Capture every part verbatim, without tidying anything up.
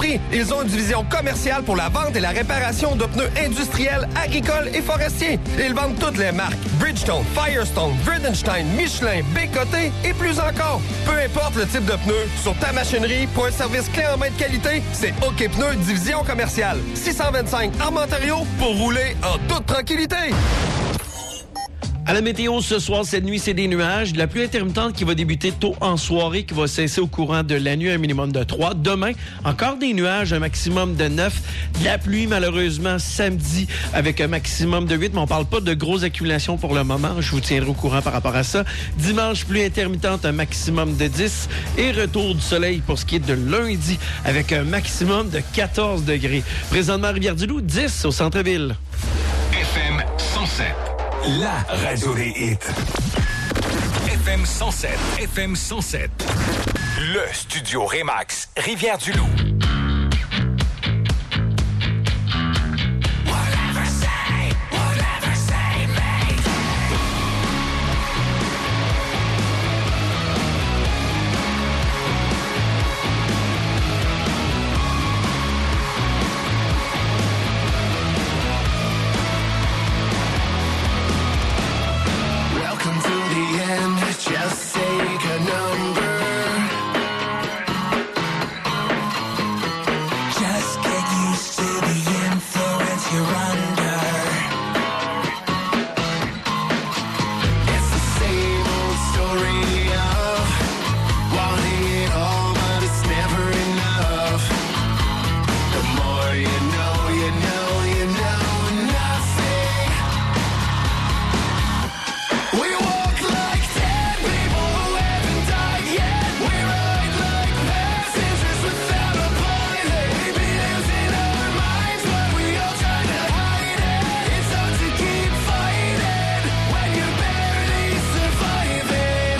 prix. Ils ont une division commerciale pour la vente et la réparation de pneus industriels, agricoles et forestiers. Ils vendent toutes les marques. Bridgestone, Firestone, Vredenstein, Michelin, B K T et plus encore. Peu importe le type de pneu, sur ta machinerie, pour un service clé en main de qualité, c'est OK Pneus Division commerciale. six cent vingt-cinq Arme-Ontario pour rouler en toute tranquillité. À la météo, ce soir, cette nuit, c'est des nuages. De la pluie intermittente qui va débuter tôt en soirée, qui va cesser au courant de la nuit, un minimum de trois. Demain, encore des nuages, un maximum de neuf. De la pluie, malheureusement, samedi, avec un maximum de huit. Mais on parle pas de grosses accumulations pour le moment. Je vous tiendrai au courant par rapport à ça. Dimanche, pluie intermittente, un maximum de dix. Et retour du soleil pour ce qui est de lundi, avec un maximum de quatorze degrés. Présentement, à Rivière-du-Loup, dix au centre-ville. F M cent sept. La radio des hits. F M cent sept. F M cent sept. Le studio Remax, Rivière-du-Loup. Just take a number. Just get used to the influence you're under. It's the same old story of wanting it all, but it's never enough. The more you know, you know, you know nothing. We walk like dead people who haven't died yet. We ride like passengers without a pilot. We be losing our minds, but we all try to hide it. It's hard to keep fighting when you're barely surviving.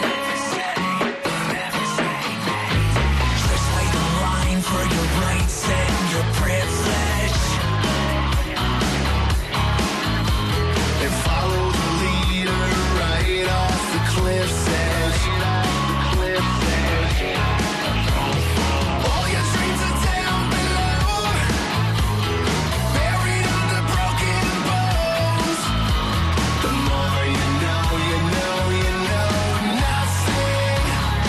Just wait in line for your rights and your privilege. And follow the leader right off the cliff's edge. All your dreams are down below, buried under broken bones. The more you know, you know, you know nothing.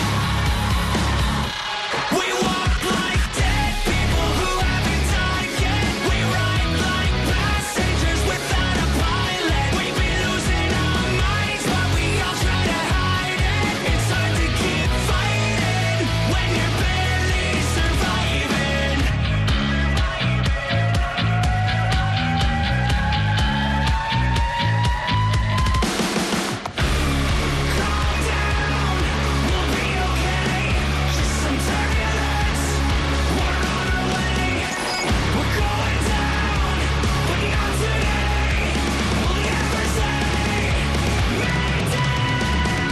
We walk like dead people who haven't died yet. We ride like passengers without a pilot. We be losing our minds, but we all try to hide it. It's hard to keep fighting when you're barely surviving. Calm down, we'll be okay. Just some turbulence, we're on our way. We're going down, but not today. Will you ever say Mayday?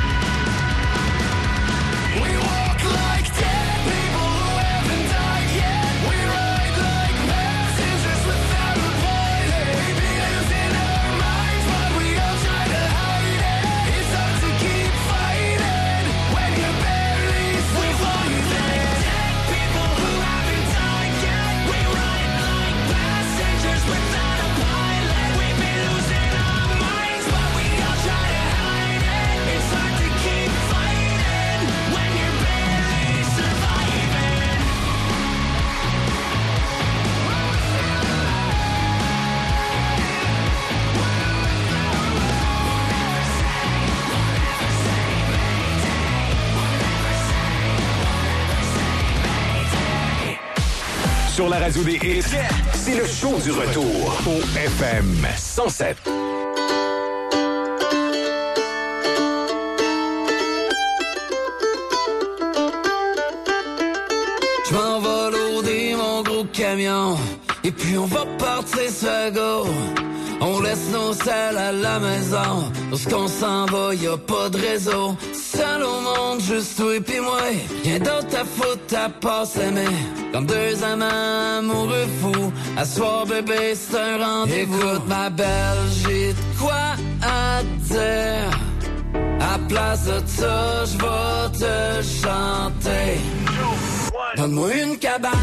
We walk like dead people who haven't died yet. We ride like passengers without a pilot. We be losing our minds, but we all try to hide it. It's hard to keep fighting when you're barely surviving. Dead people who haven't died yet. We ride like passengers without a pilot. We be losing our minds, but we all try to hide it. It's hard to keep fighting when you're barely surviving. Sur la radio des hits, c'est le show du retour au F M cent sept. Je m'en vais loader mon gros camion, et puis on va partir sur go. On laisse nos selles à la maison, lorsqu'on s'en va y'a pas de réseau. Seul au monde, juste toi et puis moi, rien d'autre à foutre à part s'aimer. Comme deux amants amoureux fous, à soir bébé c'est un rendez-vous. Écoute ma belle, j'ai de quoi à dire. À place de ça, je vais te chanter. Donne-moi une cabane,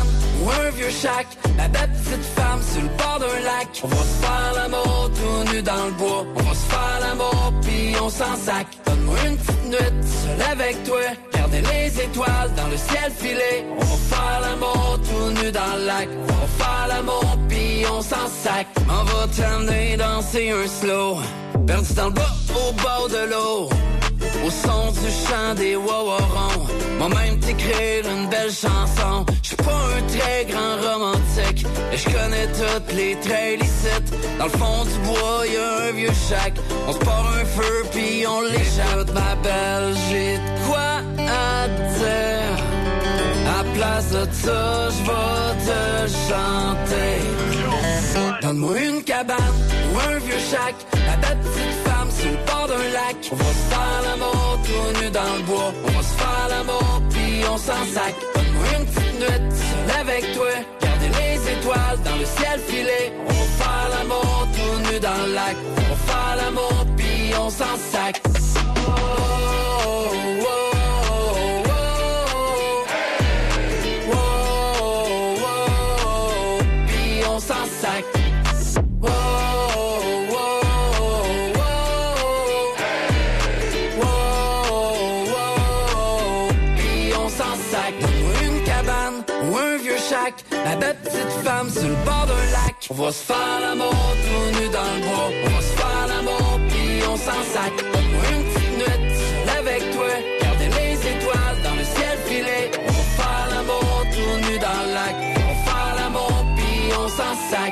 ou un vieux shack. La belle petite femme sur le bord d'un lac. On va se faire l'amour tout nu dans le bois. On va se faire l'amour pis on s'en sac. Donne-moi une petite nuit seule avec toi. Garder les étoiles dans le ciel filé. On va faire l'amour tout nu dans le lac. On va faire l'amour pis on s'en sac. On va t'amener danser un slow. Perdu dans le bas au bord de l'eau. Au son du chant des wawarons. Moi-même t'écrire une belle chanson. J'suis pas un très grand romantique, mais j'connais toutes les trails licites. Dans le fond du bois y'a un vieux shack. On se part un feu pis on l'échappe. Ma belle, j'ai de quoi à dire. À place de ça, j'vais te chanter. Donne-moi une cabane ou un vieux shack. La belle petite femme sur le bord d'un lac. On va se faire l'amour tout nu dans le bois. On va se faire l'amour pis on s'en sac. Donne-moi une petite nuit seule avec toi. Garder les étoiles dans le ciel filé. On va faire l'amour tout nu dans le lac. On va faire l'amour pis on s'en sac. Oh, oh, oh, oh, oh. Hey. Oh, oh, oh, pis on s'en sac. Oh, oh, oh, oh. Hey. Oh, oh, oh, pis on s'en sac. Donne-moi une cabane ou un vieux shack. La belle petite femme sur le bord d'un lac. On va se faire l'amour tout nu dans le bois. On va se faire l'amour pis on s'en sac. Donne-moi une petite nuit seule avec toi. Garder les étoiles dans le ciel filé. On va faire l'amour tout nu dans le lac. On va faire l'amour pis on s'en sac.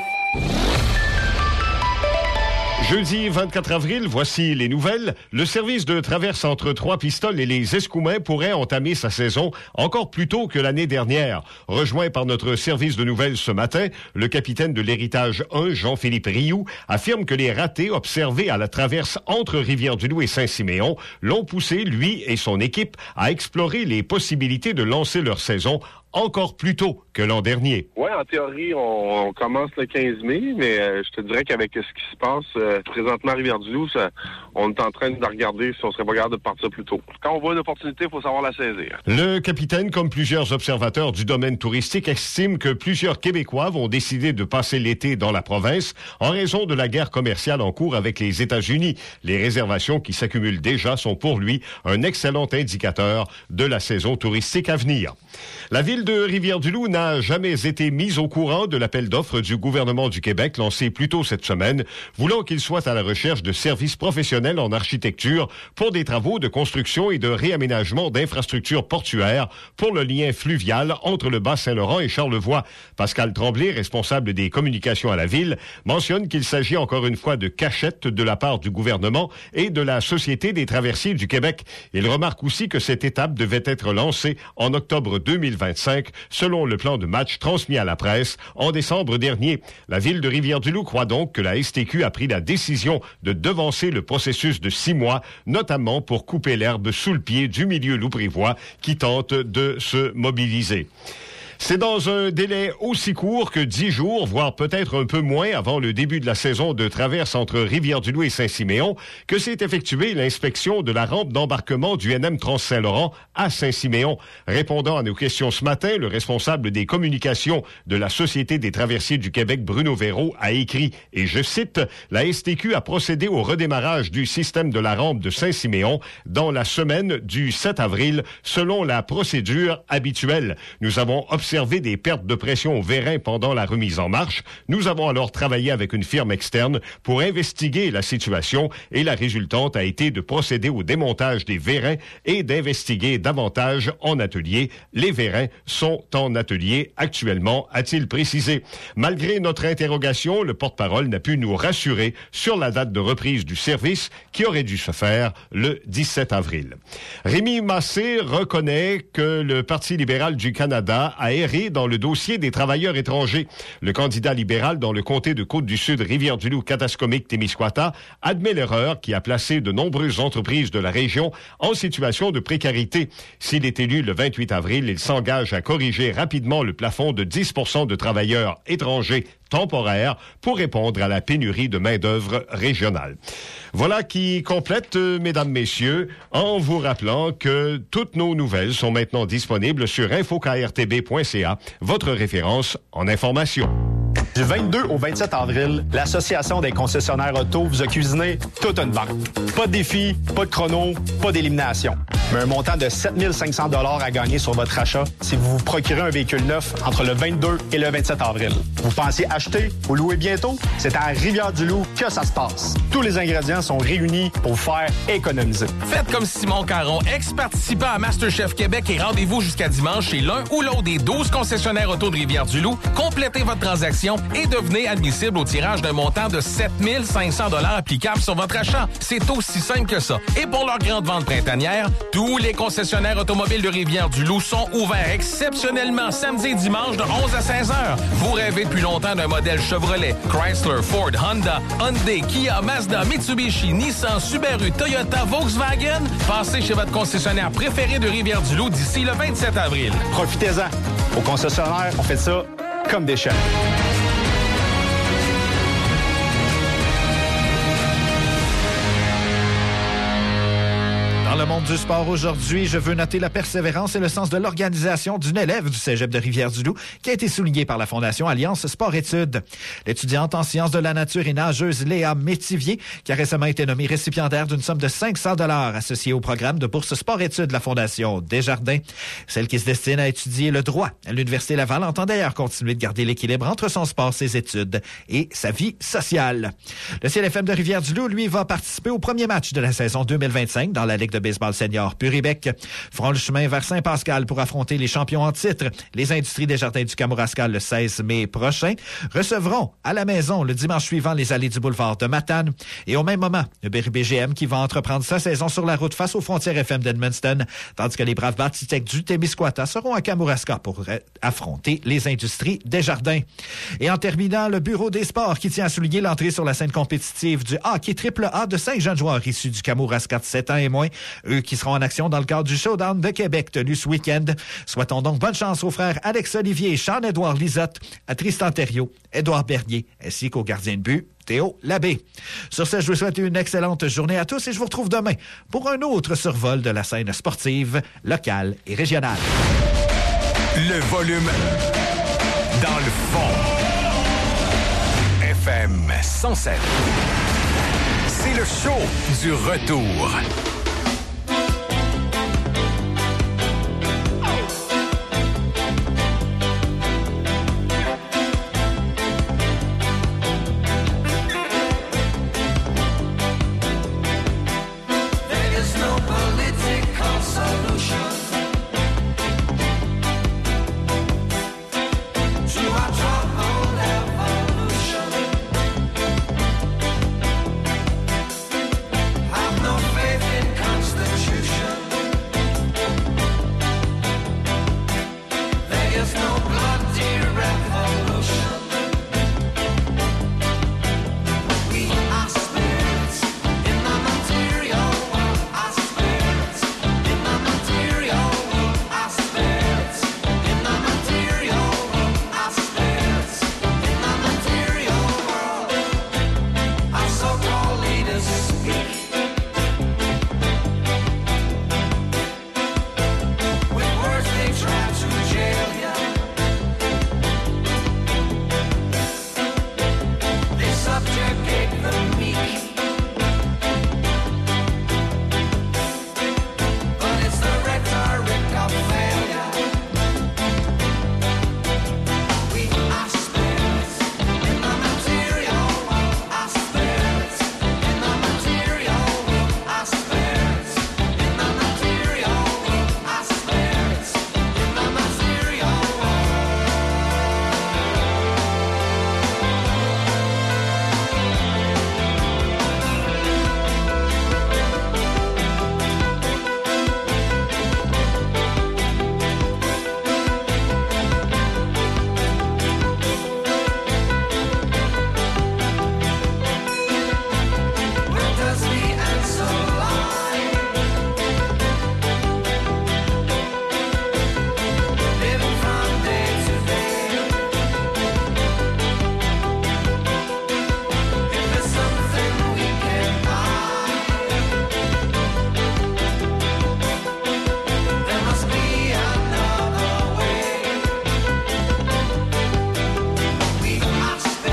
Jeudi vingt-quatre avril, voici les nouvelles. Le service de traverse entre Trois-Pistoles et les Escoumins pourrait entamer sa saison encore plus tôt que l'année dernière. Rejoint par notre service de nouvelles ce matin, le capitaine de l'Héritage un, Jean-Philippe Rioux, affirme que les ratés observés à la traverse entre Rivière-du-Loup et Saint-Siméon l'ont poussé, lui et son équipe, à explorer les possibilités de lancer leur saison encore plus tôt que l'an dernier. Oui, en théorie, on, on commence le quinze mai, mais euh, je te dirais qu'avec ce qui se passe euh, présentement à Rivière-du-Loup, ça, on est en train de regarder si on serait pas capable de partir plus tôt. Quand on voit une opportunité, il faut savoir la saisir. Le capitaine, comme plusieurs observateurs du domaine touristique, estime que plusieurs Québécois vont décider de passer l'été dans la province en raison de la guerre commerciale en cours avec les États-Unis. Les réservations qui s'accumulent déjà sont pour lui un excellent indicateur de la saison touristique à venir. La ville de Rivière-du-Loup n'a jamais été mise au courant de l'appel d'offres du gouvernement du Québec lancé plus tôt cette semaine, voulant qu'il soit à la recherche de services professionnels en architecture pour des travaux de construction et de réaménagement d'infrastructures portuaires pour le lien fluvial entre le Bas-Saint-Laurent et Charlevoix. Pascal Tremblay, responsable des communications à la ville, mentionne qu'il s'agit encore une fois de cachette de la part du gouvernement et de la Société des traversiers du Québec. Il remarque aussi que cette étape devait être lancée en octobre deux mille vingt-cinq, selon le plan de match transmis à la presse en décembre dernier. La ville de Rivière-du-Loup croit donc que la S T Q a pris la décision de devancer le processus de six mois, notamment pour couper l'herbe sous le pied du milieu louprivois qui tente de se mobiliser. C'est dans un délai aussi court que dix jours, voire peut-être un peu moins avant le début de la saison de traverse entre Rivière-du-Loup et Saint-Siméon, que s'est effectuée l'inspection de la rampe d'embarquement du N M Trans-Saint-Laurent à Saint-Siméon. Répondant à nos questions ce matin, le responsable des communications de la Société des traversiers du Québec, Bruno Véraud, a écrit, et je cite, « La S T Q a procédé au redémarrage du système de la rampe de Saint-Siméon dans la semaine du sept avril, selon la procédure habituelle. Nous avons observé observé des pertes de pression au vérin pendant la remise en marche. Nous avons alors travaillé avec une firme externe pour investiguer la situation et la résultante a été de procéder au démontage des vérins et d'investiguer davantage en atelier. Les vérins sont en atelier actuellement, a-t-il précisé. Malgré notre interrogation, le porte-parole n'a pu nous rassurer sur la date de reprise du service qui aurait dû se faire le dix-sept avril. Rémi Massé reconnaît que le Parti libéral du Canada a erré dans le dossier des travailleurs étrangers. Le candidat libéral dans le comté de Côte-du-Sud, Rivière-du-Loup, Katascomique, Témiscouata, admet l'erreur qui a placé de nombreuses entreprises de la région en situation de précarité. S'il est élu le vingt-huit avril, il s'engage à corriger rapidement le plafond de dix pour cent de travailleurs étrangers temporaire pour répondre à la pénurie de main-d'œuvre régionale. Voilà qui complète, euh, mesdames, messieurs, en vous rappelant que toutes nos nouvelles sont maintenant disponibles sur info k r t b point c a, votre référence en information. Du vingt-deux au vingt-sept avril, l'Association des concessionnaires auto vous a cuisiné toute une banque. Pas de défi, pas de chrono, pas d'élimination. Mais un montant de sept mille cinq cents dollars à gagner sur votre achat si vous vous procurez un véhicule neuf entre le vingt-deux et le vingt-sept avril. Vous pensez acheter ou louer bientôt? C'est à Rivière-du-Loup que ça se passe. Tous les ingrédients sont réunis pour vous faire économiser. Faites comme Simon Caron, ex-participant à MasterChef Québec et rendez-vous jusqu'à dimanche chez l'un ou l'autre des douze concessionnaires auto de Rivière-du-Loup. Complétez votre transaction et devenez admissible au tirage d'un montant de sept mille cinq cents dollars applicable sur votre achat. C'est aussi simple que ça. Et pour leur grande vente printanière, tous les concessionnaires automobiles de Rivière-du-Loup sont ouverts exceptionnellement samedi et dimanche de onze à seize heures. Vous rêvez depuis longtemps d'un modèle Chevrolet, Chrysler, Ford, Honda, Hyundai, Kia, Mazda, Mitsubishi, Nissan, Subaru, Toyota, Volkswagen? Passez chez votre concessionnaire préféré de Rivière-du-Loup d'ici le vingt-sept avril. Profitez-en. Au concessionnaire, on fait ça comme des chefs. Dans le monde du sport aujourd'hui, je veux noter la persévérance et le sens de l'organisation d'une élève du cégep de Rivière-du-Loup qui a été soulignée par la Fondation Alliance Sport-Études. L'étudiante en sciences de la nature et nageuse Léa Métivier, qui a récemment été nommée récipiendaire d'une somme de cinq cents dollars associée au programme de bourse Sport-Études de la Fondation Desjardins. Celle qui se destine à étudier le droit à l'Université Laval entend d'ailleurs continuer de garder l'équilibre entre son sport, ses études et sa vie sociale. Le C L F M de Rivière-du-Loup, lui, va participer au premier match de la saison deux mille vingt-cinq dans la Ligue de baseball senior Puribec. Feront le chemin vers Saint-Pascal pour affronter les champions en titre. Les Industries Desjardins du Kamouraska le seize mai prochain recevront à la maison le dimanche suivant les allées du boulevard de Matane. Et au même moment, le Berry-B G M qui va entreprendre sa saison sur la route face aux frontières F M d'Edmundston, tandis que les braves Batitech du Témiscouata seront à Kamouraska pour affronter les Industries Desjardins. Et en terminant, le Bureau des sports qui tient à souligner l'entrée sur la scène compétitive du hockey triple A de cinq jeunes joueurs issus du Kamouraska de sept ans et moins, eux qui seront en action dans le cadre du Showdown de Québec tenu ce week-end. Souhaitons donc bonne chance aux frères Alex Olivier et Sean-Édouard Lisotte, à Tristan Thériault, Édouard Bernier, ainsi qu'au gardien de but, Théo Labbé. Sur ce, je vous souhaite une excellente journée à tous et je vous retrouve demain pour un autre survol de la scène sportive, locale et régionale. Le volume dans le fond. F M cent sept. C'est le show du retour. To our